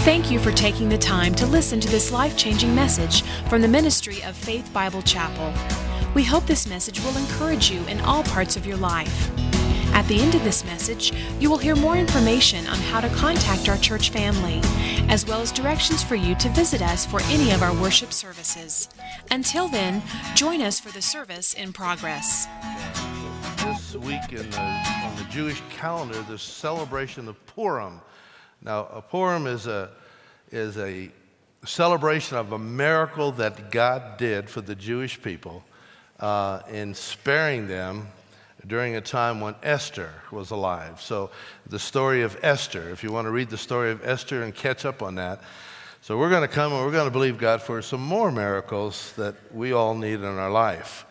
Thank you for taking the time to listen to this life-changing message from the ministry of Faith Bible Chapel. We hope this message will encourage you in all parts of your life. At the end of this message, you will hear more information on how to contact our church family, as well as directions for you to visit us for any of our worship services. Until then, join us for the service in progress. This week on the Jewish calendar, the celebration of Purim. Now, Purim is a celebration of a miracle that God did for the Jewish people in sparing them during a time when Esther was alive. So the story of Esther, if you want to read the story of Esther and catch up on that. So we're going to come and we're going to believe God for some more miracles that we all need in our life.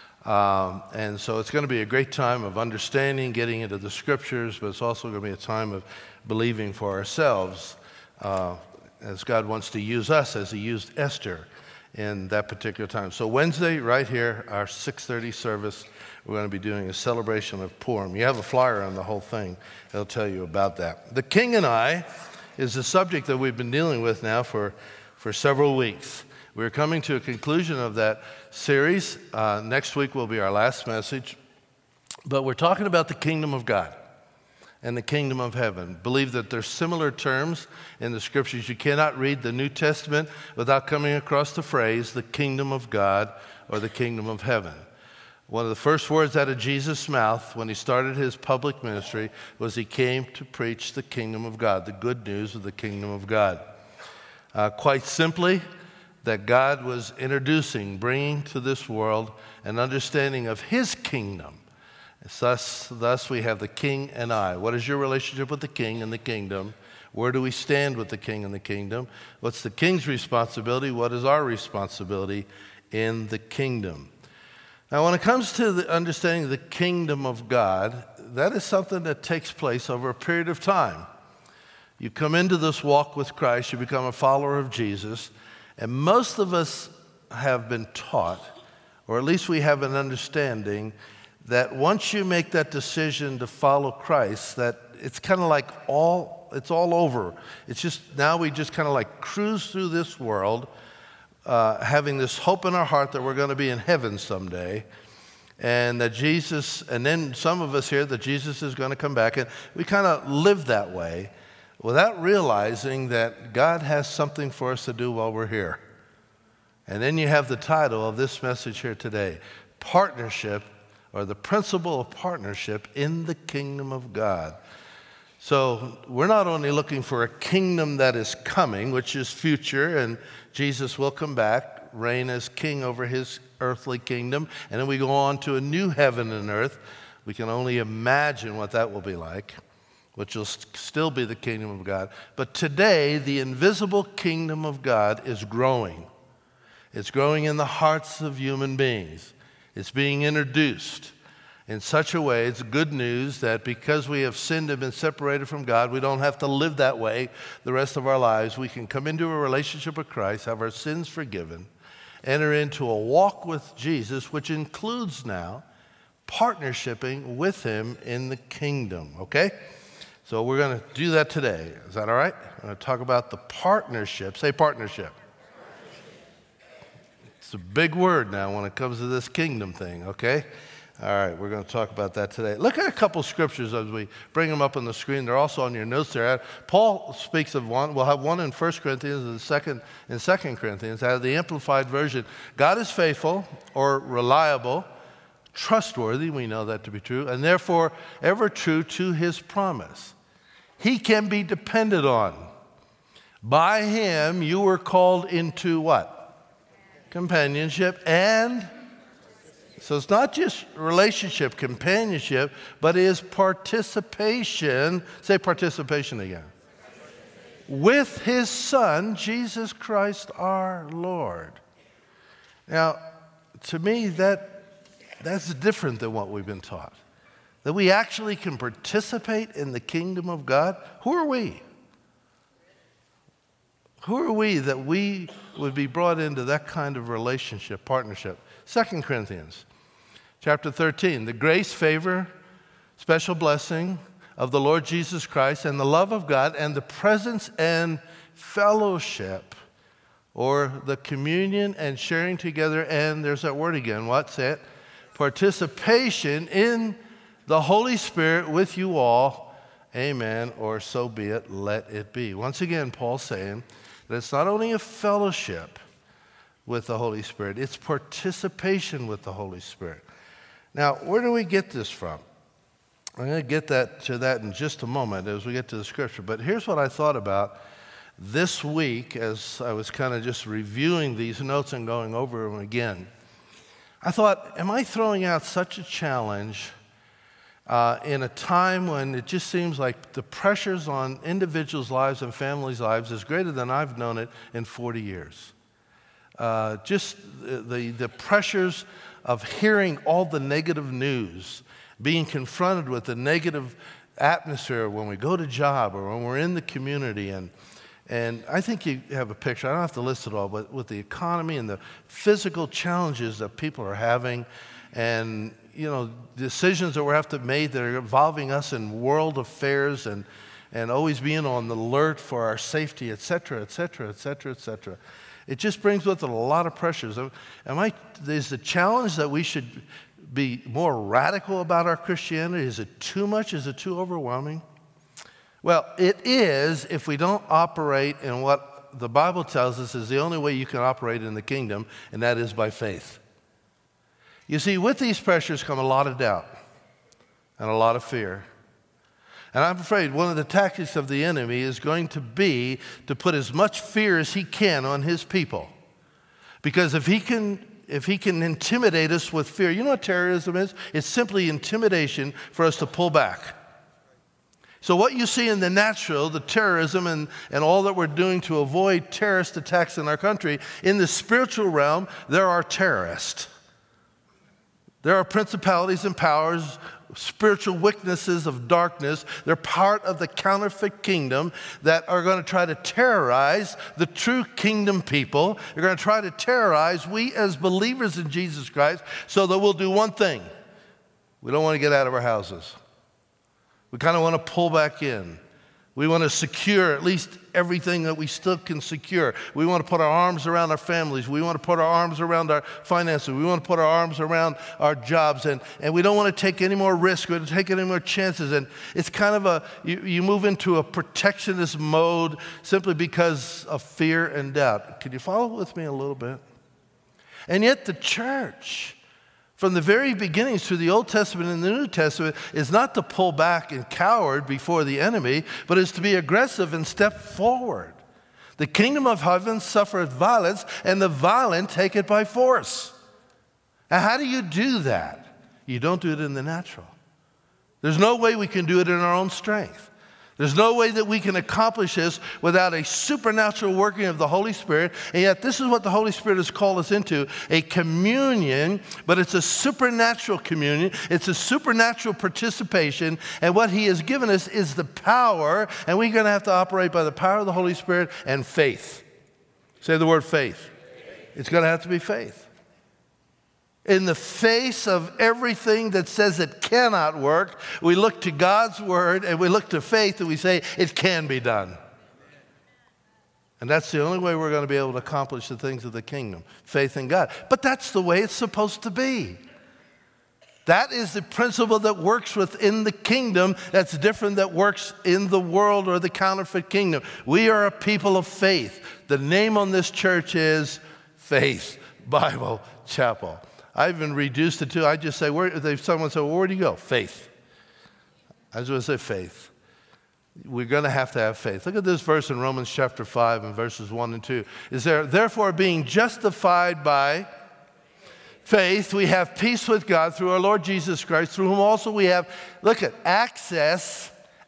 And so it's going to be a great time of understanding, getting into the scriptures, but it's also going to be a time of believing for ourselves as God wants to use us as he used Esther in that particular time. So Wednesday, right here, our 6:30 service, we're going to be doing a celebration of Purim. You have a flyer on the whole thing. It'll tell you about that. The King and I is a subject that we've been dealing with now for several weeks. We're coming to a conclusion of that series. Next week will be our last message. But we're talking about the kingdom of God and the kingdom of heaven. Believe that there's similar terms in the scriptures. You cannot read the New Testament without coming across the phrase, the kingdom of God or the kingdom of heaven. One of the first words out of Jesus' mouth when he started his public ministry was he came to preach the kingdom of God, the good news of the kingdom of God. Quite simply, that God was bringing to this world an understanding of his kingdom. Thus we have the king and I. What is your relationship with the king and the kingdom? Where do we stand with the king and the kingdom? What's the king's responsibility? What is our responsibility in the kingdom? Now, when it comes to the understanding of the kingdom of God, that is something that takes place over a period of time. You come into this walk with Christ, you become a follower of Jesus, and most of us have been taught, or at least we have an understanding, that once you make that decision to follow Christ, that it's kind of like it's all over. It's just, now we just kind of like cruise through this world, having this hope in our heart that we're going to be in heaven someday, and that Jesus, and then some of us here, that Jesus is going to come back, and we kind of live that way without realizing that God has something for us to do while we're here. And then you have the title of this message here today, Partnership, or the Principle of Partnership in the Kingdom of God. So we're not only looking for a kingdom that is coming, which is future, and Jesus will come back, reign as king over his earthly kingdom, and then we go on to a new heaven and earth. We can only imagine what that will be like, which will still be the kingdom of God. But today, the invisible kingdom of God is growing. It's growing in the hearts of human beings. It's being introduced in such a way, it's good news that because we have sinned and been separated from God, we don't have to live that way the rest of our lives. We can come into a relationship with Christ, have our sins forgiven, enter into a walk with Jesus, which includes now partnershiping with him in the kingdom, okay? So we're going to do that today. Is that all right? I'm going to talk about the partnership. Say partnership. It's a big word now when it comes to this kingdom thing, okay? All right, we're going to talk about that today. Look at a couple scriptures as we bring them up on the screen. They're also on your notes there. Paul speaks of one. We'll have one in 1 Corinthians and the second in 2 Corinthians. Out of the Amplified Version, God is faithful or reliable, trustworthy, we know that to be true, and therefore ever true to his promise. He can be depended on. By him you were called into what? Companionship. And so it's not just relationship, companionship, but is participation. Say participation again. With his Son, Jesus Christ our Lord. Now, to me, that's different than what we've been taught. That we actually can participate in the kingdom of God. Who are we? Who are we that we would be brought into that kind of relationship, partnership? 2 Corinthians chapter 13, the grace, favor, special blessing of the Lord Jesus Christ and the love of God and the presence and fellowship, or the communion and sharing together, and there's that word again, what's it? Participation in the Holy Spirit with you all. Amen, or so be it, let it be. Once again, Paul's saying that it's not only a fellowship with the Holy Spirit, it's participation with the Holy Spirit. Now, where do we get this from? I'm going to get to that in just a moment as we get to the scripture. But here's what I thought about this week as I was kind of just reviewing these notes and going over them again. I thought, am I throwing out such a challenge in a time when it just seems like the pressures on individuals' lives and families' lives is greater than I've known it in 40 years? Just the pressures of hearing all the negative news, being confronted with the negative atmosphere when we go to job or when we're in the community. And I think you have a picture, I don't have to list it all, but with the economy and the physical challenges that people are having and, you know, decisions that we have to make that are involving us in world affairs and always being on the alert for our safety, et cetera, et cetera, et cetera, et cetera. It just brings with it a lot of pressures. Is the challenge that we should be more radical about our Christianity? Is it too much? Is it too overwhelming? Well, it is if we don't operate in what the Bible tells us is the only way you can operate in the kingdom, and that is by faith. You see, with these pressures come a lot of doubt and a lot of fear. And I'm afraid one of the tactics of the enemy is going to be to put as much fear as he can on his people. Because if he can intimidate us with fear, you know what terrorism is? It's simply intimidation for us to pull back. So what you see in the natural, the terrorism and all that we're doing to avoid terrorist attacks in our country, in the spiritual realm, there are terrorists. There are principalities and powers, spiritual weaknesses of darkness. They're part of the counterfeit kingdom that are going to try to terrorize the true kingdom people. They're going to try to terrorize we as believers in Jesus Christ so that we'll do one thing. We don't want to get out of our houses. We kind of want to pull back in. We want to secure at least everything that we still can secure. We want to put our arms around our families. We want to put our arms around our finances. We want to put our arms around our jobs. And we don't want to take any more risk or take any more chances. And it's kind of you move into a protectionist mode simply because of fear and doubt. Can you follow with me a little bit? And yet the church, from the very beginnings through the Old Testament and the New Testament, is not to pull back and cower before the enemy, but is to be aggressive and step forward. The kingdom of heaven suffereth violence, and the violent take it by force. Now, how do you do that? You don't do it in the natural. There's no way we can do it in our own strength. There's no way that we can accomplish this without a supernatural working of the Holy Spirit. And yet this is what the Holy Spirit has called us into, a communion, but it's a supernatural communion. It's a supernatural participation. And what he has given us is the power, and we're going to have to operate by the power of the Holy Spirit and faith. Say the word faith. It's going to have to be faith. In the face of everything that says it cannot work, we look to God's word and we look to faith and we say it can be done. And that's the only way we're going to be able to accomplish the things of the kingdom, faith in God. But that's the way it's supposed to be. That is the principle that works within the kingdom that's different that works in the world or the counterfeit kingdom. We are a people of faith. The name on this church is Faith Bible Chapel. I've been reduced it to, I just say, someone said, well, where do you go? Faith. I just want to say faith. We're going to have faith. Look at this verse in Romans chapter 5 and verses 1 and 2. Is there, therefore, being justified by faith, we have peace with God through our Lord Jesus Christ, through whom also we have, look at, access,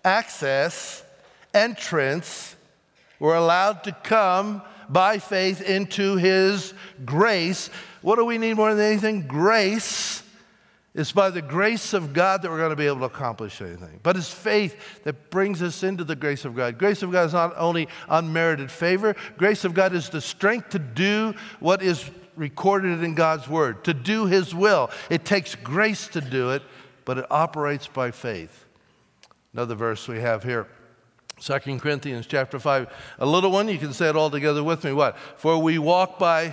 entrance. We're allowed to come by faith into his grace. What do we need more than anything? Grace. It's by the grace of God that we're going to be able to accomplish anything. But it's faith that brings us into the grace of God. Grace of God is not only unmerited favor. Grace of God is the strength to do what is recorded in God's word, to do his will. It takes grace to do it, but it operates by faith. Another verse we have here 2 Corinthians chapter 5, a little one, you can say it all together with me. What? For we walk by...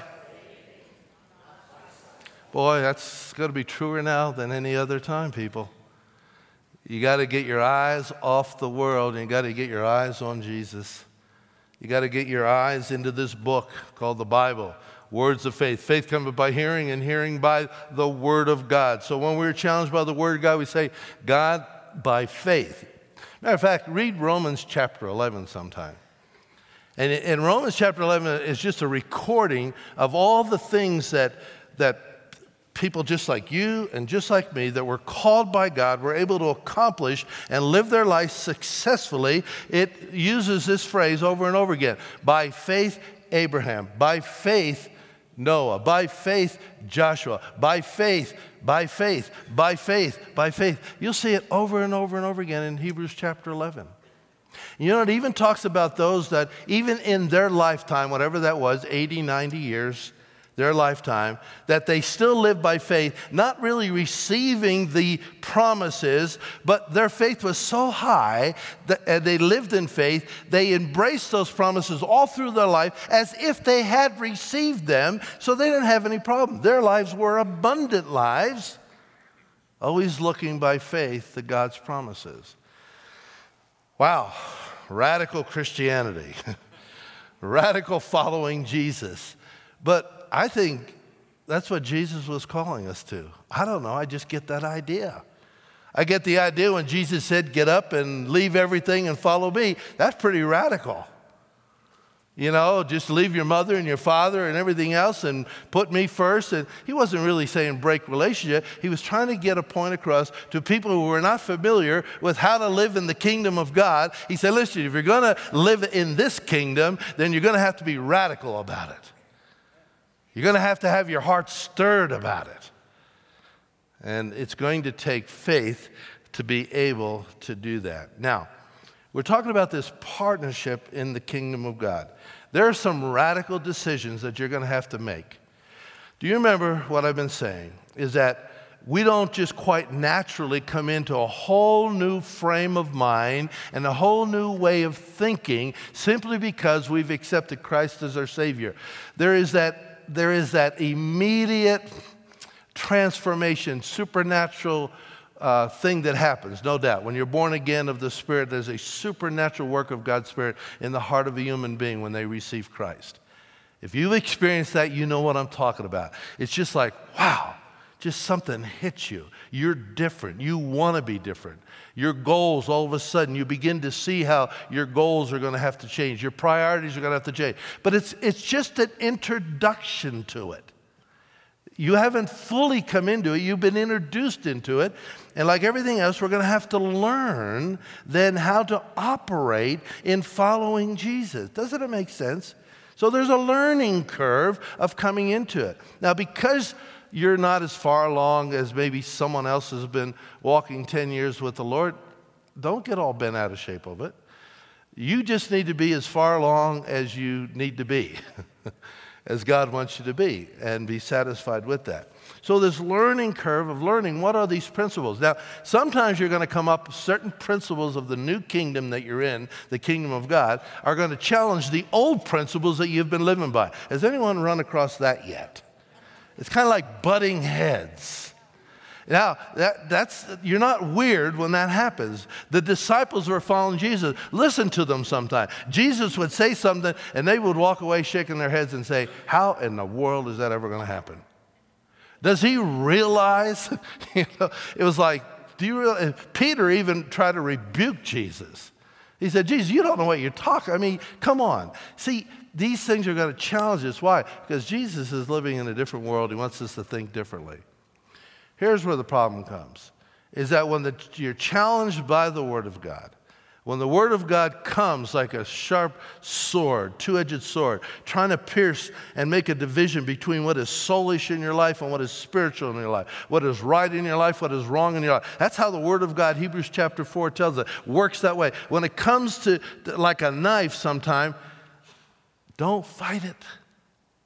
Boy, that's going to be truer now than any other time, people. You got to get your eyes off the world, and you got to get your eyes on Jesus. You got to get your eyes into this book called the Bible, words of faith. Faith comes by hearing, and hearing by the Word of God. So when we're challenged by the Word of God, we say, God, by faith. Matter of fact, read Romans chapter 11 sometime. And in Romans chapter 11 is just a recording of all the things that people just like you and just like me that were called by God were able to accomplish and live their life successfully. It uses this phrase over and over again. By faith, Abraham. By faith, Noah. By faith, Joshua. By faith, by faith, by faith, by faith. You'll see it over and over and over again in Hebrews chapter 11. You know, it even talks about those that even in their lifetime, whatever that was, 80, 90 years, their lifetime, that they still live by faith, not really receiving the promises, but their faith was so high that they lived in faith, they embraced those promises all through their life as if they had received them, so they didn't have any problem. Their lives were abundant lives, always looking by faith to God's promises. Wow, radical Christianity, radical following Jesus. But I think that's what Jesus was calling us to. I don't know, I just get that idea. I get the idea when Jesus said, get up and leave everything and follow me. That's pretty radical. You know, just leave your mother and your father and everything else and put me first. And he wasn't really saying break relationship. He was trying to get a point across to people who were not familiar with how to live in the kingdom of God. He said, listen, if you're going to live in this kingdom, then you're going to have to be radical about it. You're going to have your heart stirred about it. And it's going to take faith to be able to do that. Now, we're talking about this partnership in the kingdom of God. There are some radical decisions that you're going to have to make. Do you remember what I've been saying? Is that we don't just quite naturally come into a whole new frame of mind and a whole new way of thinking simply because we've accepted Christ as our Savior. There is that immediate transformation, supernatural thing that happens, no doubt. When you're born again of the Spirit, there's a supernatural work of God's Spirit in the heart of a human being when they receive Christ. If you've experienced that, you know what I'm talking about. It's just like, wow, just something hits you. You're different. You want to be different. Your goals, all of a sudden, you begin to see how your goals are going to have to change. Your priorities are going to have to change. But it's just an introduction to it. You haven't fully come into it. You've been introduced into it. And like everything else, we're going to have to learn then how to operate in following Jesus. Doesn't it make sense? So there's a learning curve of coming into it. Now, because you're not as far along as maybe someone else has been walking 10 years with the Lord, don't get all bent out of shape of it. You just need to be as far along as you need to be, as God wants you to be, and be satisfied with that. So this learning curve of learning, what are these principles? Now, sometimes you're going to come up with certain principles of the new kingdom that you're in, the kingdom of God, are going to challenge the old principles that you've been living by. Has anyone run across that yet? It's kind of like butting heads. Now, you're not weird when that happens. The disciples were following Jesus. Listen to them sometime. Jesus would say something, and they would walk away shaking their heads and say, how in the world is that ever going to happen? Does he realize? It was like, do you realize? Peter even tried to rebuke Jesus. He said, Jesus, you don't know what you're talking. I mean, come on. See, these things are going to challenge us. Why? Because Jesus is living in a different world. He wants us to think differently. Here's where the problem comes, is that when you're challenged by the Word of God, when the Word of God comes like a sharp sword, two-edged sword, trying to pierce and make a division between what is soulish in your life and what is spiritual in your life, what is right in your life, what is wrong in your life. That's how the Word of God, Hebrews chapter 4 tells us, works that way. When it comes to like a knife sometime, don't fight it.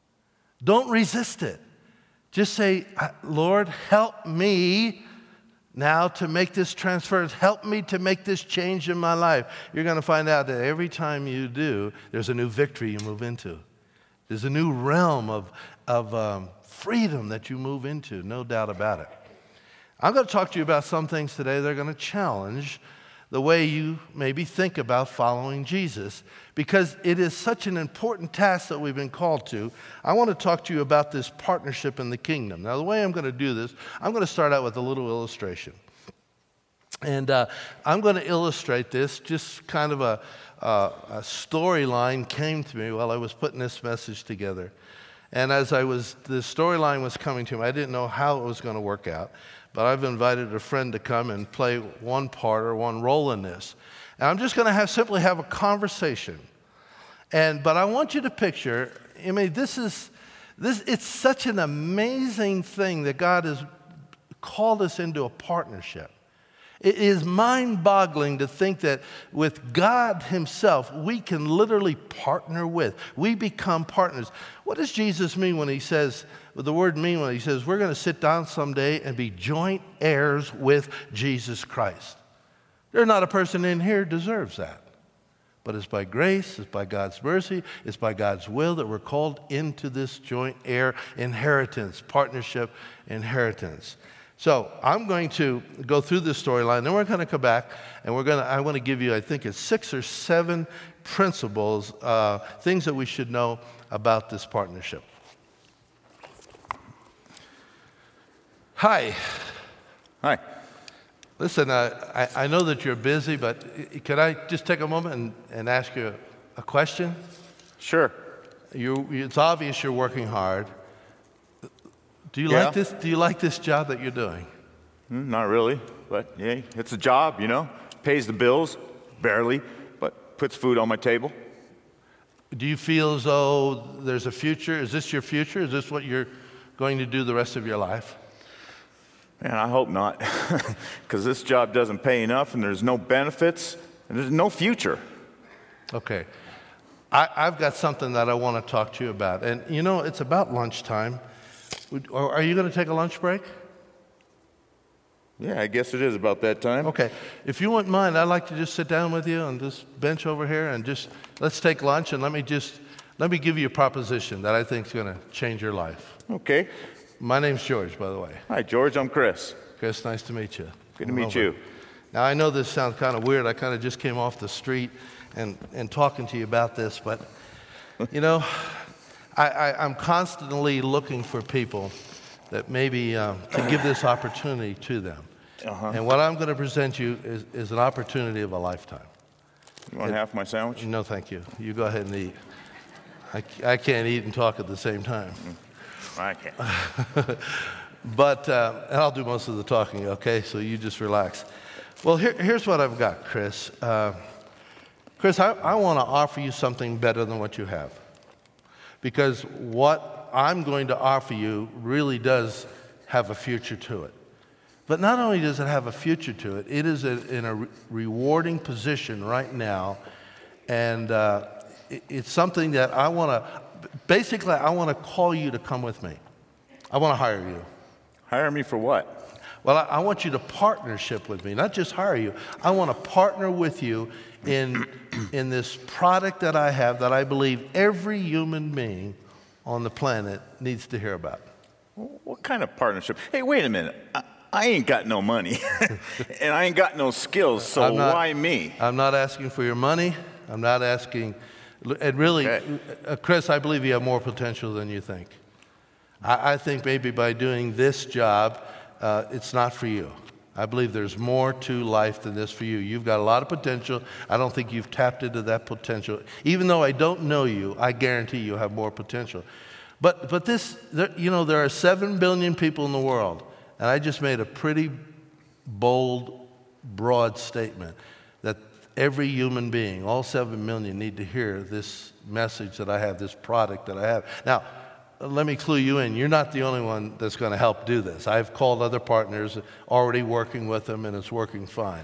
Don't resist it. Just say, Lord, help me now to make this transfer. Help me to make this change in my life. You're going to find out that every time you do, there's a new victory you move into. There's a new realm of freedom that you move into, no doubt about it. I'm going to talk to you about some things today that are going to challenge the way you maybe think about following Jesus, because it is such an important task that we've been called to. I want to talk to you about this partnership in the kingdom. Now, the way I'm going to do this, I'm going to start out with a little illustration. And I'm going to illustrate this, just kind of a storyline came to me while I was putting this message together. And as the storyline was coming to me, I didn't know how it was going to work out. But I've invited a friend to come and play one part or one role in this. And I'm just going to simply have a conversation. But I want you to picture, I mean, it's such an amazing thing that God has called us into a partnership. It is mind-boggling to think that with God himself, we can literally partner with. We become partners. What does Jesus mean when he says, the word mean when he says, we're going to sit down someday and be joint heirs with Jesus Christ? There's not a person in here who deserves that. But it's by grace, it's by God's mercy, it's by God's will that we're called into this joint heir inheritance, partnership inheritance. So I'm going to go through this storyline, then we're going to come back, and I want to give you, I think it's 6 or 7 principles, things that we should know about this partnership. Hi. Hi. Listen, I know that you're busy, but could I just take a moment and ask you a question? Sure. It's obvious you're working hard. Do you like this? Do you like this job that you're doing? Not really, but yeah, it's a job, Pays the bills, barely, but puts food on my table. Do you feel as though there's a future? Is this your future? Is this what you're going to do the rest of your life? Man, I hope not, because this job doesn't pay enough, and there's no benefits, and there's no future. Okay. I've got something that I want to talk to you about, and it's about lunchtime. Are you going to take a lunch break? Yeah, I guess it is about that time. Okay. If you wouldn't mind, I'd like to just sit down with you on this bench over here and let's take lunch, and let me give you a proposition that I think is going to change your life. Okay. My name's George, by the way. Hi, George. I'm Chris. Chris, nice to meet you. Good to meet you. Now, I know this sounds kind of weird. I kind of just came off the street and talking to you about this, but, I'm constantly looking for people that maybe can give this opportunity to them. Uh-huh. And what I'm going to present you is an opportunity of a lifetime. You want half my sandwich? No, thank you. You go ahead and eat. I can't eat and talk at the same time. I can't. But and I'll do most of the talking, okay? So you just relax. Well, here's what I've got, Chris. Chris, I want to offer you something better than what you have. Because what I'm going to offer you really does have a future to it. But not only does it have a future to it, it is in a rewarding position right now. And it's something that I want to call you to come with me. I want to hire you. Hire me for what? Well, I want you to partnership with me, not just hire you. I want to partner with you in this product that I have that I believe every human being on the planet needs to hear about. What kind of partnership? Hey, wait a minute. I ain't got no money, and I ain't got no skills, so why me? I'm not asking for your money. I'm not asking, and really, okay. Chris, I believe you have more potential than you think. I think maybe by doing this job, it's not for you. I believe there's more to life than this for you. You've got a lot of potential. I don't think you've tapped into that potential. Even though I don't know you, I guarantee you have more potential. But there are 7 billion people in the world, and I just made a pretty bold, broad statement that every human being, all 7 million, need to hear this message that I have, this product that I have. Now, let me clue you in. You're not the only one that's going to help do this. I've called other partners, already working with them, and it's working fine.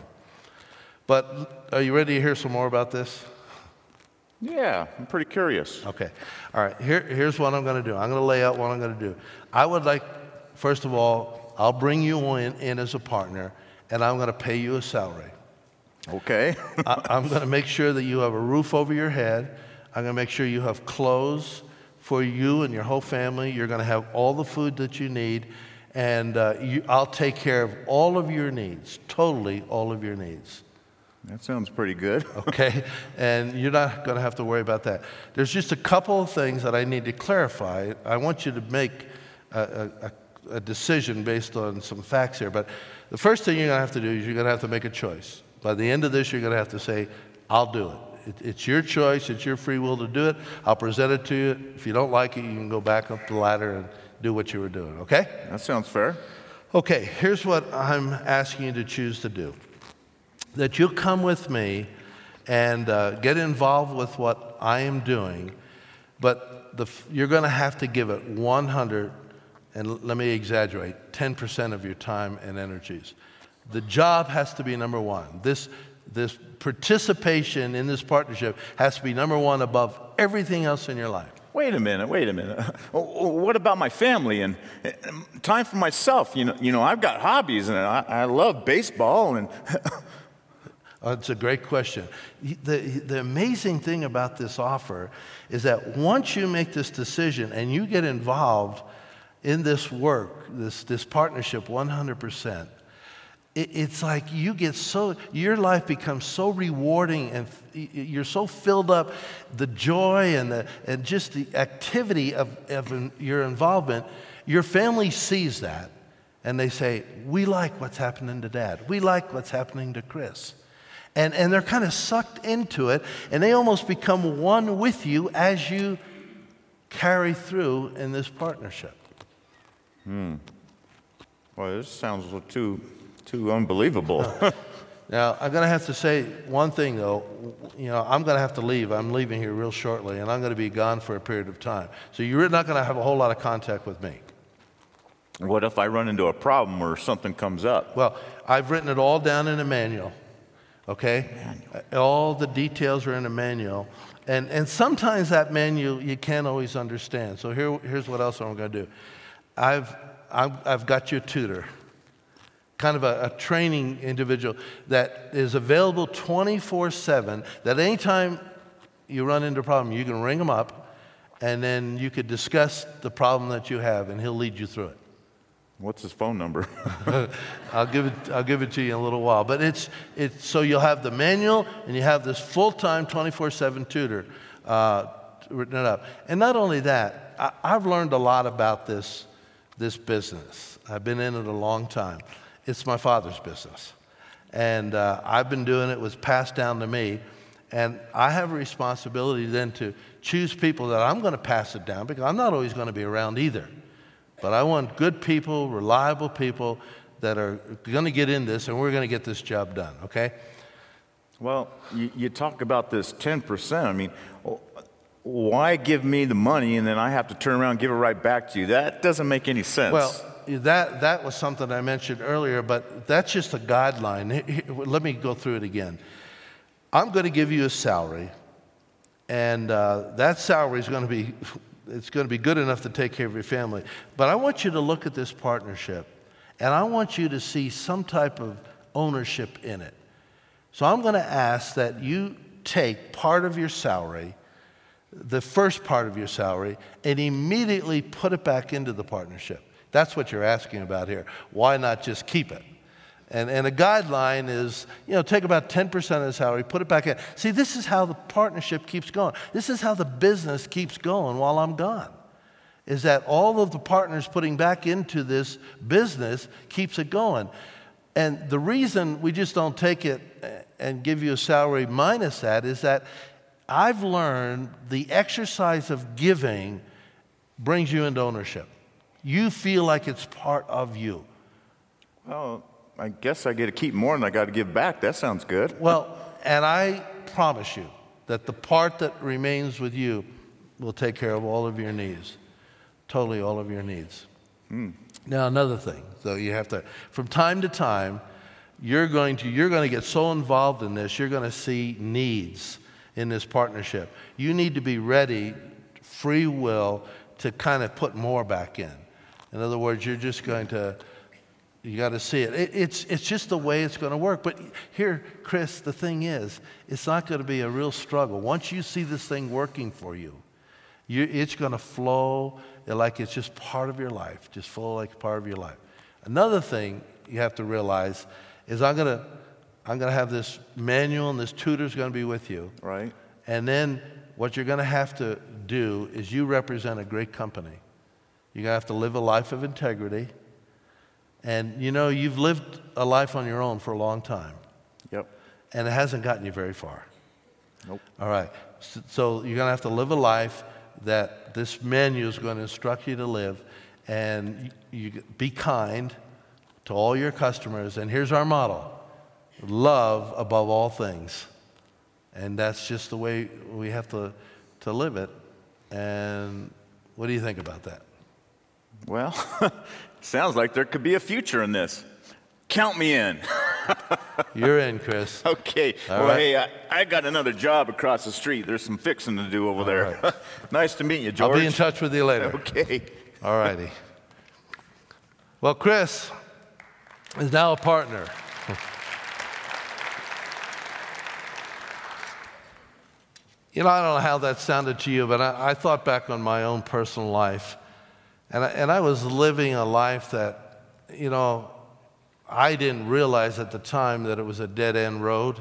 But are you ready to hear some more about this? Yeah, I'm pretty curious. Okay. All right. Here's what I'm going to do. I'm going to lay out what I'm going to do. I would like, first of all, I'll bring you in as a partner, and I'm going to pay you a salary. Okay. I'm going to make sure that you have a roof over your head. I'm going to make sure you have clothes for you and your whole family. You're going to have all the food that you need, and I'll take care of all of your needs, totally all of your needs. That sounds pretty good. Okay? And you're not going to have to worry about that. There's just a couple of things that I need to clarify. I want you to make a decision based on some facts here. But the first thing you're going to have to do is you're going to have to make a choice. By the end of this, you're going to have to say, I'll do it. It's your choice. It's your free will to do it. I'll present it to you. If you don't like it, you can go back up the ladder and do what you were doing. Okay? That sounds fair. Okay, here's what I'm asking you to choose to do. That you'll come with me and get involved with what I am doing, but you're going to have to give it 100, and let me exaggerate, 10% of your time and energies. The job has to be number one. This participation in this partnership has to be number one above everything else in your life. Wait a minute. What about my family and time for myself? You know, I've got hobbies, and I love baseball and... It's a great question. The amazing thing about this offer is that once you make this decision and you get involved in this work, this partnership 100%, it's like your life becomes so rewarding, and you're so filled up, the joy and just the activity of your involvement. Your family sees that, and they say, we like what's happening to Dad. We like what's happening to Chris. And they're kind of sucked into it, and they almost become one with you as you carry through in this partnership. Well, this sounds too unbelievable. Now, I'm going to have to say one thing, though. You know, I'm going to have to leave. I'm leaving here real shortly, and I'm going to be gone for a period of time. So you're not going to have a whole lot of contact with me. What if I run into a problem or something comes up? Well, I've written it all down in a manual. Okay? All the details are in a manual. And sometimes that manual you can't always understand. So here's what else I'm going to do. I've got you a tutor, kind of a training individual that is available 24/7, that anytime you run into a problem, you can ring him up, and then you could discuss the problem that you have, and he'll lead you through it. What's his phone number? I'll give it to you in a little while. But it's so you'll have the manual and you have this full-time 24/7 tutor written it up. And not only that, I've learned a lot about this business. I've been in it a long time. It's my father's business, and I've been doing it. It was passed down to me, and I have a responsibility then to choose people that I'm going to pass it down, because I'm not always going to be around either. But I want good people, reliable people that are going to get in this, and we're going to get this job done, okay? Well, you talk about this 10%. I mean, why give me the money and then I have to turn around and give it right back to you? That doesn't make any sense. Well, that was something I mentioned earlier, but that's just a guideline. Let me go through it again. I'm going to give you a salary, and that salary is going to be... It's going to be good enough to take care of your family. But I want you to look at this partnership, and I want you to see some type of ownership in it. So I'm going to ask that you take part of your salary, the first part of your salary, and immediately put it back into the partnership. That's what you're asking about here. Why not just keep it? And a guideline is, take about 10% of the salary, put it back in. See, this is how the partnership keeps going. This is how the business keeps going while I'm gone, is that all of the partners putting back into this business keeps it going. And the reason we just don't take it and give you a salary minus that is that I've learned the exercise of giving brings you into ownership. You feel like it's part of you. Well, I guess I get to keep more than I got to give back. That sounds good. Well, and I promise you that the part that remains with you will take care of all of your needs, totally all of your needs. Now, another thing, so you have to, from time to time, you're going to get so involved in this, you're going to see needs in this partnership. You need to be ready, free will, to kind of put more back in. In other words, you're just going to You got to see it. It's just the way it's going to work. But here, Chris, the thing is, it's not going to be a real struggle. Once you see this thing working for you, it's going to flow like it's just part of your life, just flow like part of your life. Another thing you have to realize is I'm going to have this manual, and this tutor's going to be with you. Right. And then what you're going to have to do is you represent a great company. You're going to have to live a life of integrity. And you've lived a life on your own for a long time. Yep. And it hasn't gotten you very far. Nope. All right. So you're going to have to live a life that this menu is going to instruct you to live. And you be kind to all your customers. And here's our motto: love above all things. And that's just the way we have to live it. And what do you think about that? Well, sounds like there could be a future in this. Count me in. You're in, Chris. Okay. All right. Hey, I got another job across the street. There's some fixing to do over there. Right. Nice to meet you, George. I'll be in touch with you later. Okay. All righty. Well, Chris is now a partner. I don't know how that sounded to you, but I thought back on my own personal life. And I was living a life that, I didn't realize at the time that it was a dead-end road.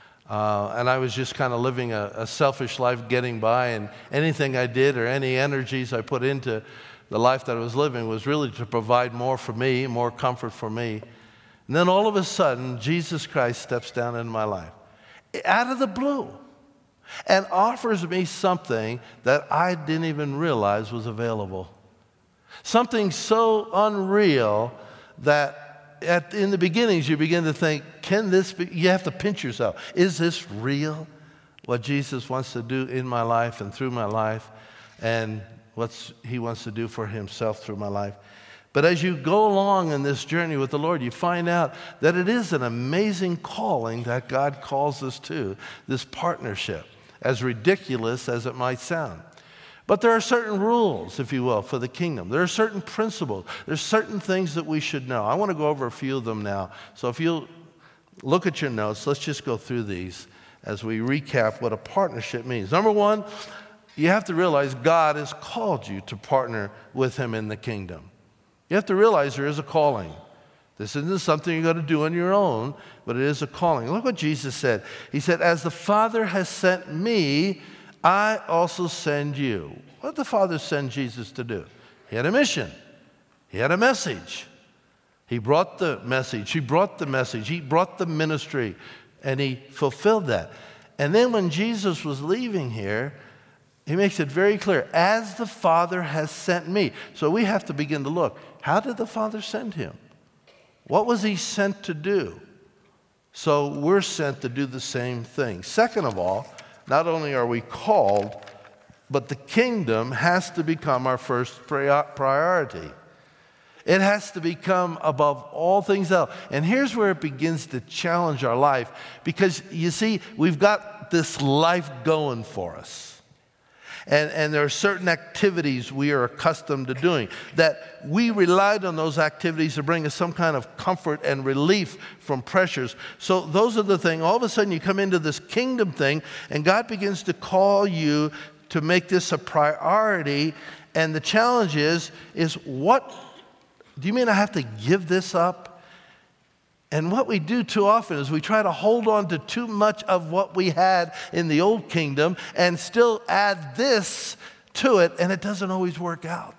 And I was just kind of living a selfish life, getting by. And anything I did or any energies I put into the life that I was living was really to provide more for me, more comfort for me. And then all of a sudden, Jesus Christ steps down in my life, out of the blue, and offers me something that I didn't even realize was available. Something so unreal that in the beginnings you begin to think, can this be? You have to pinch yourself. Is this real? What Jesus wants to do in my life and through my life, and what he wants to do for himself through my life. But as you go along in this journey with the Lord, you find out that it is an amazing calling that God calls us to, this partnership, as ridiculous as it might sound. But there are certain rules, if you will, for the kingdom. There are certain principles. There's certain things that we should know. I want to go over a few of them now. So if you'll look at your notes, let's just go through these as we recap what a partnership means. Number one, you have to realize God has called you to partner with him in the kingdom. You have to realize there is a calling. This isn't something you're going to do on your own, but it is a calling. Look what Jesus said. He said, as the Father has sent me, I also send you. What did the Father send Jesus to do? He had a mission. He had a message. He brought the message. He brought the message. He brought the ministry, and he fulfilled that. And then when Jesus was leaving here, he makes it very clear, as the Father has sent me. So we have to begin to look. How did the Father send him? What was he sent to do? So we're sent to do the same thing. Second of all, not only are we called, but the kingdom has to become our first priority. It has to become above all things else. And here's where it begins to challenge our life, because you see, we've got this life going for us. And there are certain activities we are accustomed to doing that we relied on those activities to bring us some kind of comfort and relief from pressures. So those are the things. All of a sudden you come into this kingdom thing and God begins to call you to make this a priority. And the challenge is what, do you mean I have to give this up? And what we do too often is we try to hold on to too much of what we had in the old kingdom and still add this to it, and it doesn't always work out.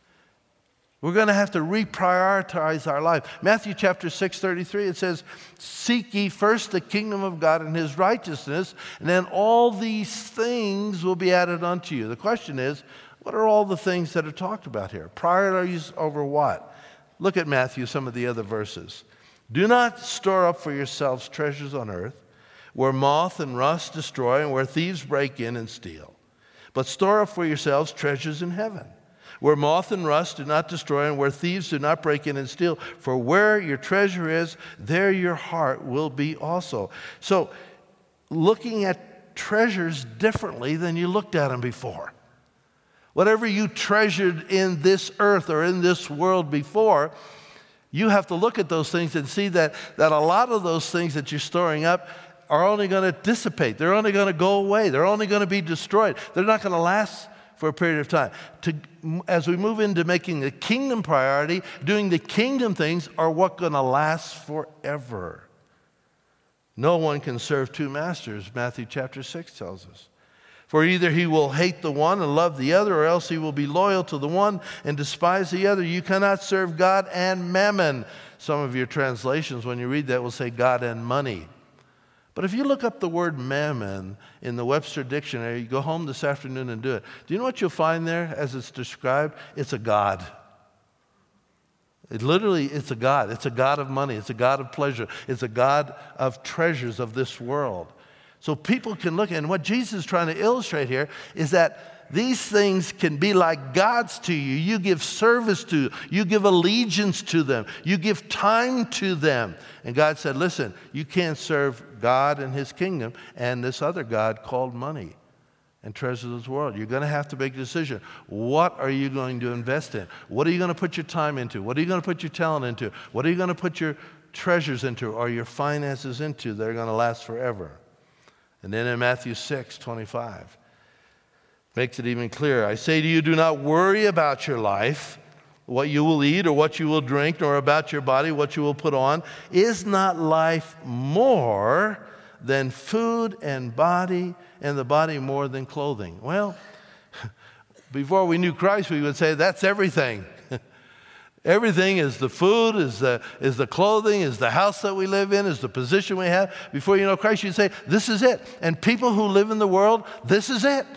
We're going to have to reprioritize our life. Matthew chapter 6:33, it says, seek ye first the kingdom of God and his righteousness, and then all these things will be added unto you. The question is, what are all the things that are talked about here? Priorities over what? Look at Matthew, some of the other verses. Do not store up for yourselves treasures on earth, where moth and rust destroy and where thieves break in and steal. But store up for yourselves treasures in heaven, where moth and rust do not destroy and where thieves do not break in and steal. For where your treasure is, there your heart will be also. So, looking at treasures differently than you looked at them before. Whatever you treasured in this earth or in this world before, you have to look at those things and see that a lot of those things that you're storing up are only going to dissipate. They're only going to go away. They're only going to be destroyed. They're not going to last for a period of time. As we move into making the kingdom priority, doing the kingdom things are what's going to last forever. No one can serve two masters, Matthew chapter 6 tells us. For either he will hate the one and love the other, or else he will be loyal to the one and despise the other. You cannot serve God and mammon. Some of your translations, when you read that, will say God and money. But if you look up the word mammon in the Webster Dictionary, you go home this afternoon and do it. Do you know what you'll find there as it's described? It's a god. It's a god. It's a god of money. It's a god of pleasure. It's a god of treasures of this world. So people can look, and what Jesus is trying to illustrate here is that these things can be like gods to you. You give service to, you give allegiance to them, you give time to them. And God said, listen, you can't serve God and his kingdom and this other god called money and treasures of this world. You're going to have to make a decision. What are you going to invest in? What are you going to put your time into? What are you going to put your talent into? What are you going to put your treasures into or your finances into that are going to last forever? And then in Matthew 6:25, makes it even clearer. I say to you, do not worry about your life, what you will eat or what you will drink, nor about your body, what you will put on. Is not life more than food and the body more than clothing? Well, before we knew Christ, we would say that's everything. Everything is the food, is the clothing, is the house that we live in, is the position we have. Before you know Christ, you'd say, this is it. And people who live in the world, this is it.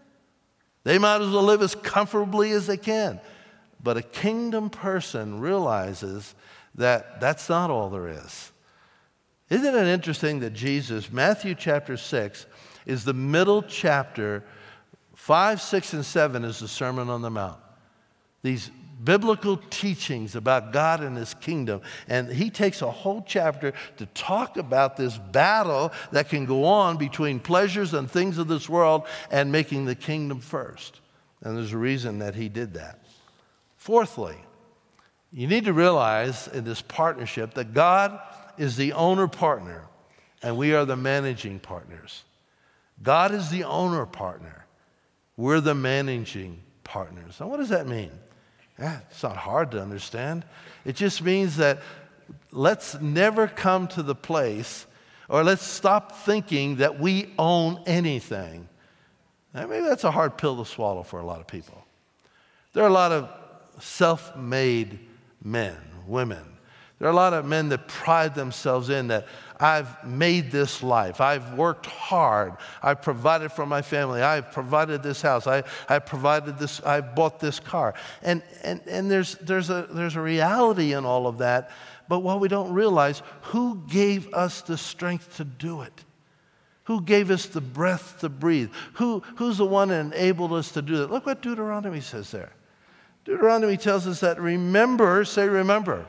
They might as well live as comfortably as they can. But a kingdom person realizes that that's not all there is. Isn't it interesting that Jesus, Matthew chapter 6, is the middle chapter. 5, 6, and 7 is the Sermon on the Mount. These biblical teachings about God and his kingdom. And he takes a whole chapter to talk about this battle that can go on between pleasures and things of this world and making the kingdom first. And there's a reason that he did that. Fourthly, you need to realize in this partnership that God is the owner partner and we are the managing partners. God is the owner partner. We're the managing partners. Now, what does that mean? It's not hard to understand. It just means that let's never come to the place, or let's stop thinking that we own anything. Now, maybe that's a hard pill to swallow for a lot of people. There are a lot of self-made men, women. There are a lot of men that pride themselves in that I've made this life. I've worked hard. I've provided for my family. I've provided this house. I've provided this. I've bought this car. And there's a reality in all of that. But what we don't realize, who gave us the strength to do it? Who gave us the breath to breathe? Who's the one that enabled us to do that? Look what Deuteronomy says there. Deuteronomy tells us that remember, say remember.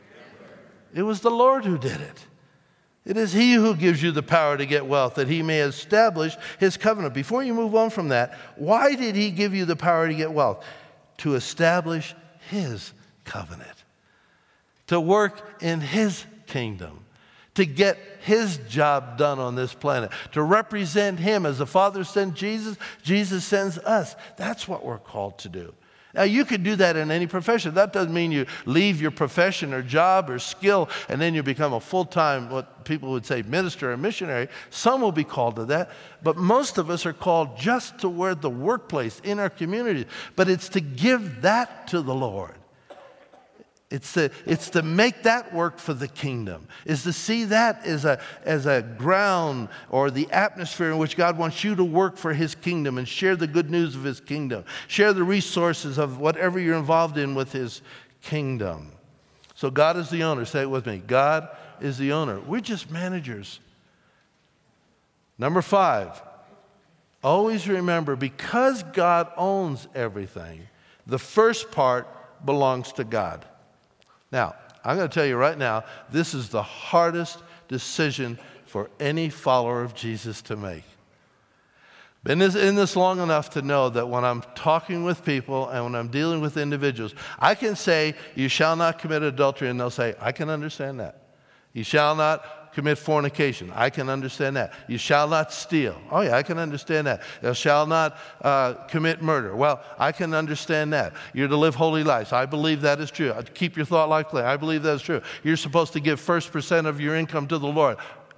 It was the Lord who did it. It is he who gives you the power to get wealth, that he may establish his covenant. Before you move on from that, why did he give you the power to get wealth? To establish his covenant. To work in his kingdom. To get his job done on this planet. To represent him. As the Father sent Jesus, Jesus sends us. That's what we're called to do. Now, you could do that in any profession. That doesn't mean you leave your profession or job or skill and then you become a full-time, what people would say, minister or missionary. Some will be called to that, but most of us are called just to where the workplace, in our community. But it's to give that to the Lord. It's to make that work for the kingdom. Is to see that as a ground or the atmosphere in which God wants you to work for his kingdom and share the good news of his kingdom. Share the resources of whatever you're involved in with his kingdom. So God is the owner. Say it with me. God is the owner. We're just managers. Number 5, always remember, because God owns everything, the first part belongs to God. Now, I'm going to tell you right now, this is the hardest decision for any follower of Jesus to make. Been in this long enough to know that when I'm talking with people and when I'm dealing with individuals, I can say, you shall not commit adultery, and they'll say, I can understand that. You shall not commit fornication. I can understand that. You shall not steal. Oh yeah, I can understand that. You shall not commit murder. Well, I can understand that. You're to live holy lives. I believe that is true. Keep your thought life clean. I believe that is true. You're supposed to give 1% of your income to the Lord.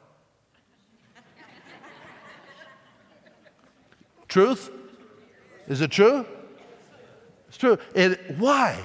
Truth? Is it true? It's true. Why?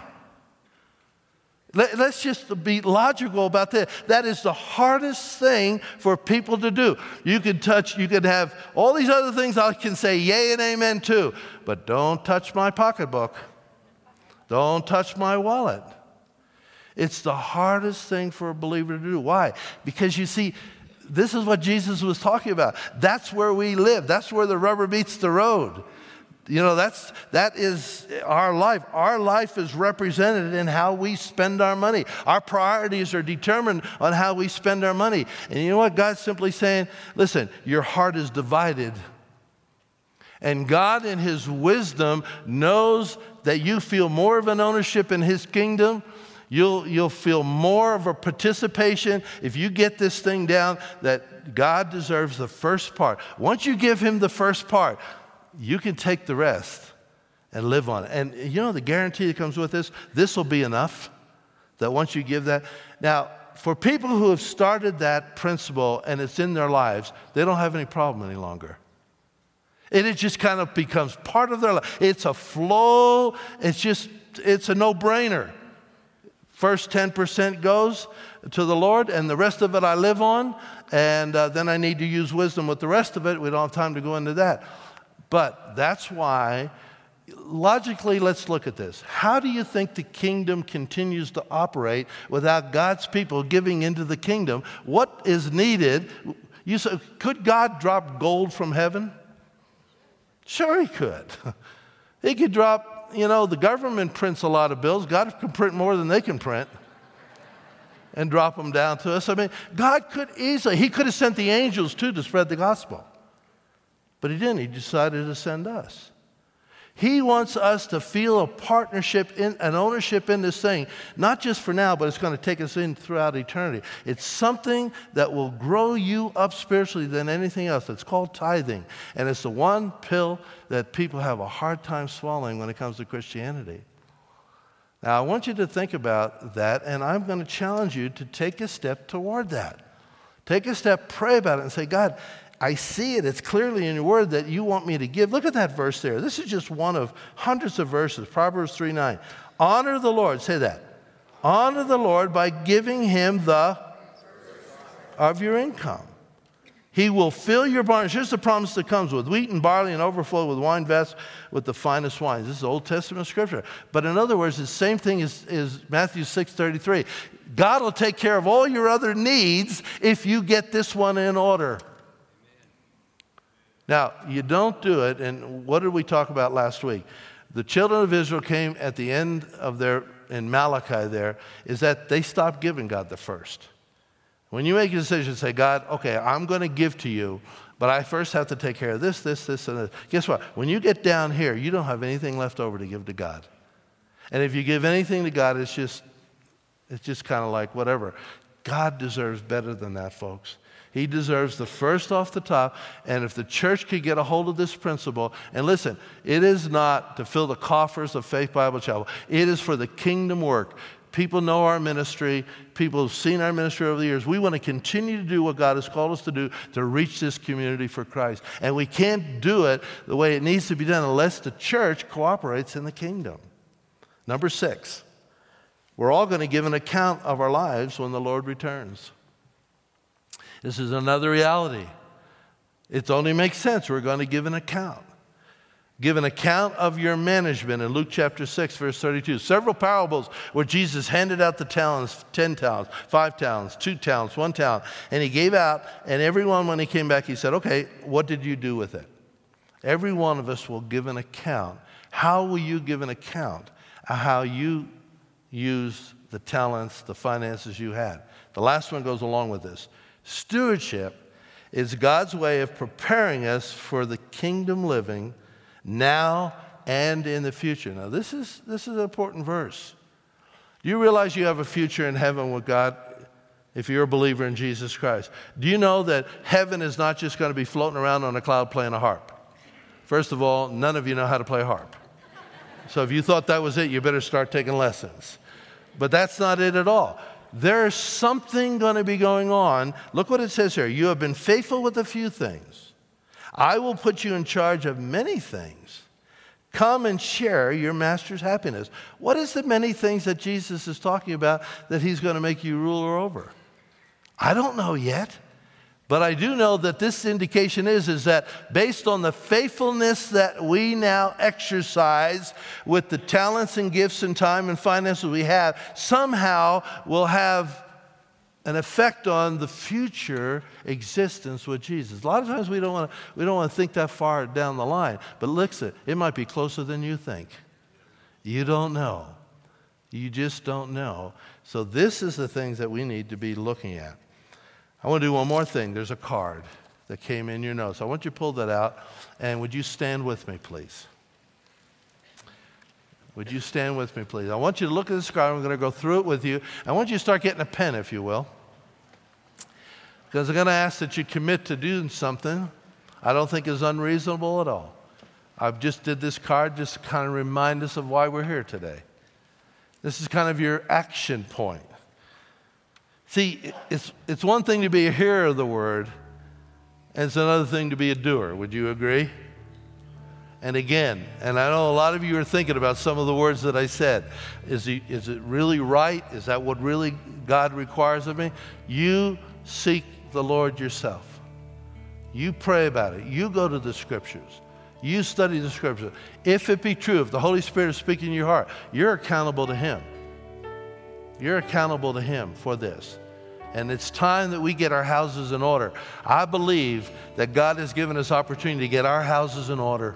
Let's just be logical about that. That is the hardest thing for people to do. You could have all these other things I can say yay and amen to, but don't touch my pocketbook. Don't touch my wallet. It's the hardest thing for a believer to do. Why? Because you see, this is what Jesus was talking about. That's where we live. That's where the rubber meets the road. You know, that is our life. Our life is represented in how we spend our money. Our priorities are determined on how we spend our money. And you know what? God's simply saying, listen, your heart is divided. And God in His wisdom knows that you feel more of an ownership in His kingdom. You'll feel more of a participation if you get this thing down that God deserves the first part. Once you give Him the first part, you can take the rest and live on it. And you know the guarantee that comes with this will be enough, that once you give that. Now, for people who have started that principle and it's in their lives, they don't have any problem any longer. It just kind of becomes part of their life. It's a flow. It's a no-brainer. First 10% goes to the Lord, and the rest of it I live on, and then I need to use wisdom with the rest of it. We don't have time to go into that. But that's why, logically, let's look at this. How do you think the kingdom continues to operate without God's people giving into the kingdom? What is needed? You say, could God drop gold from heaven? Sure He could. He could drop, the government prints a lot of bills. God can print more than they can print and drop them down to us. I mean, God could easily, He could have sent the angels too to spread the gospel. But He didn't. He decided to send us. He wants us to feel a partnership, an ownership in this thing, not just for now, but it's going to take us in throughout eternity. It's something that will grow you up spiritually than anything else. It's called tithing. And it's the one pill that people have a hard time swallowing when it comes to Christianity. Now, I want you to think about that, and I'm going to challenge you to take a step toward that. Take a step, pray about it, and say, God, I see it. It's clearly in your word that you want me to give. Look at that verse there. This is just one of hundreds of verses. Proverbs 3:9. Honor the Lord. Say that. Honor the Lord by giving Him the of your income. He will fill your barns. Here's the promise that comes with wheat and barley and overflow with wine vats with the finest wines. This is Old Testament scripture. But in other words, the same thing is Matthew 6:33. God will take care of all your other needs if you get this one in order. Now, you don't do it, and what did we talk about last week? The children of Israel came at the end of in Malachi there, is that they stopped giving God the first. When you make a decision, say, God, okay, I'm going to give to you, but I first have to take care of this, and this. Guess what? When you get down here, you don't have anything left over to give to God. And if you give anything to God, it's just kind of like whatever. God deserves better than that, folks. He deserves the first off the top, and if the church could get a hold of this principle, and listen, it is not to fill the coffers of Faith Bible Chapel. It is for the kingdom work. People know our ministry. People have seen our ministry over the years. We want to continue to do what God has called us to do to reach this community for Christ. And we can't do it the way it needs to be done unless the church cooperates in the kingdom. Number 6, we're all going to give an account of our lives when the Lord returns. This is another reality. It only makes sense. We're going to give an account. Give an account of your management in Luke chapter 6, verse 32. Several parables where Jesus handed out the talents, 10 talents, 5 talents, 2 talents, 1 talent. And He gave out, and everyone, when He came back, He said, okay, what did you do with it? Every one of us will give an account. How will you give an account of how you use the talents, the finances you had? The last one goes along with this. Stewardship It's God's way of preparing us for the kingdom living now and in the future. Now, this is an important verse. Do you realize you have a future in heaven with God if you're a believer in Jesus Christ? Do you know that heaven is not just going to be floating around on a cloud playing a harp? First of all, none of you know how to play harp. So if you thought that was it, you better start taking lessons. But that's not it at all. There's something going to be going on. Look what it says here. You have been faithful with a few things. I will put you in charge of many things. Come and share your master's happiness. What is the many things that Jesus is talking about that he's going to make you ruler over? I don't know yet. But I do know that this indication is that based on the faithfulness that we now exercise with the talents and gifts and time and finances we have, somehow will have an effect on the future existence with Jesus. A lot of times we don't want to think that far down the line. But listen, it might be closer than you think. You don't know. You just don't know. So this is the things that we need to be looking at. I want to do one more thing. There's a card that came in your notes. I want you to pull that out, and would you stand with me, please? Would you stand with me, please? I want you to look at this card. I'm going to go through it with you. I want you to start getting a pen, if you will, because I'm going to ask that you commit to doing something I don't think is unreasonable at all. I just did this card just to kind of remind us of why we're here today. This is kind of your action point. See, it's one thing to be a hearer of the word, and it's another thing to be a doer. Would you agree? And again, and I know a lot of you are thinking about some of the words that I said. Is it really right? Is that what really God requires of me? You seek the Lord yourself. You pray about it. You go to the Scriptures. You study the Scriptures. If it be true, if the Holy Spirit is speaking in your heart, you're accountable to Him. You're accountable to Him for this. And it's time that we get our houses in order. I believe that God has given us opportunity to get our houses in order.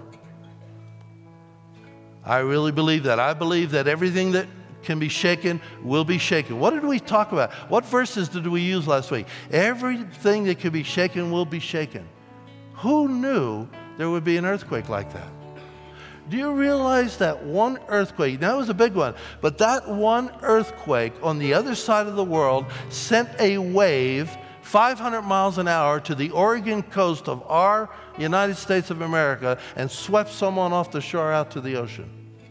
I really believe that. I believe that everything that can be shaken will be shaken. What did we talk about? What verses did we use last week? Everything that can be shaken will be shaken. Who knew there would be an earthquake like that? Do you realize that one earthquake, now it was a big one, but that one earthquake on the other side of the world sent a wave 500 miles an hour to the Oregon coast of our United States of America and swept someone off the shore out to the ocean?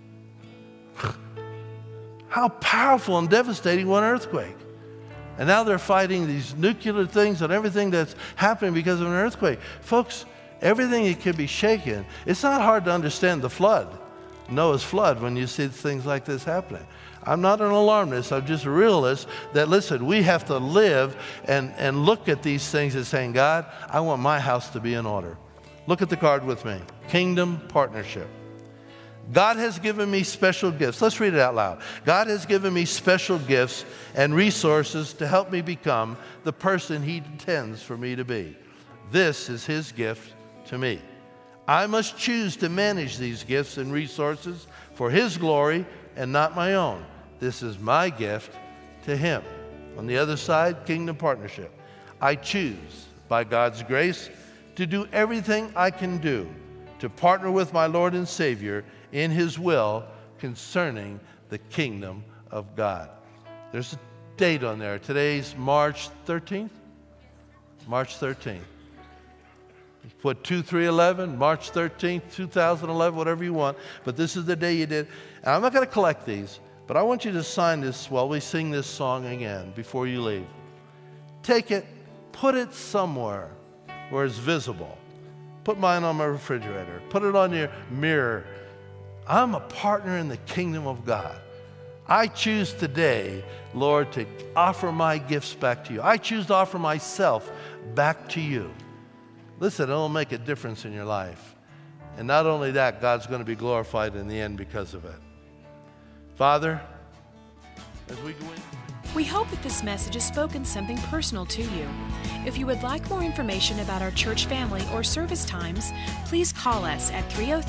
How powerful and devastating one earthquake. And now they're fighting these nuclear things and everything that's happening because of an earthquake. Folks, everything that can be shaken. It's not hard to understand the flood, Noah's flood, when you see things like this happening. I'm not an alarmist. I'm just a realist that, listen, we have to live and look at these things and saying, God, I want my house to be in order. Look at the card with me. Kingdom partnership. God has given me special gifts. Let's read it out loud. God has given me special gifts and resources to help me become the person He intends for me to be. This is His gift to me. I must choose to manage these gifts and resources for His glory and not my own. This is my gift to Him. On the other side, kingdom partnership. I choose, by God's grace, to do everything I can do to partner with my Lord and Savior in His will concerning the kingdom of God. There's a date on there. Today's March 13th. March 13th. You put 2/3/11, March 13th, 2011, whatever you want. But this is the day you did. And I'm not going to collect these, but I want you to sign this while we sing this song again before you leave. Take it, put it somewhere where it's visible. Put mine on my refrigerator. Put it on your mirror. I'm a partner in the kingdom of God. I choose today, Lord, to offer my gifts back to you. I choose to offer myself back to you. Listen, it'll make a difference in your life. And not only that, God's going to be glorified in the end because of it. Father, as we go in... We hope that this message has spoken something personal to you. If you would like more information about our church family or service times, please call us at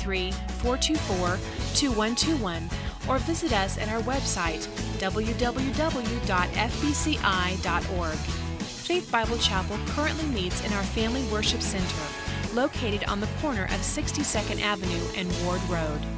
303-424-2121 or visit us at our website, www.fbci.org. Faith Bible Chapel currently meets in our Family Worship Center, located on the corner of 62nd Avenue and Ward Road.